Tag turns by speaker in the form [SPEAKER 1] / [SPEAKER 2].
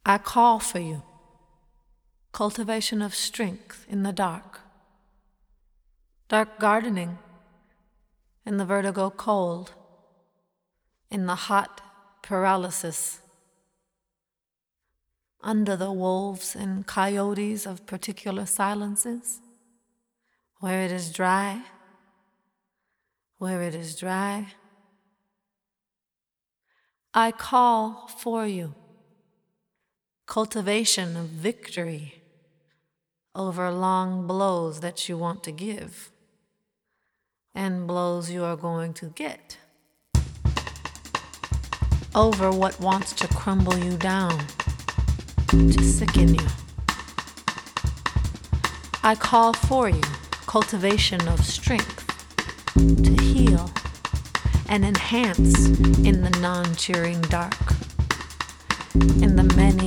[SPEAKER 1] I call for you. Cultivation of strength in the dark. Dark gardening in the vertigo cold, in the hot paralysis, under the wolves and coyotes of particular silences, where it is dry, where it is dry. I call for you. Cultivation of victory over long blows that you want to give and blows you are going to get, over what wants to crumble you down, to sicken you. I call for you cultivation of strength to heal and enhance in the non-cheering dark, in the many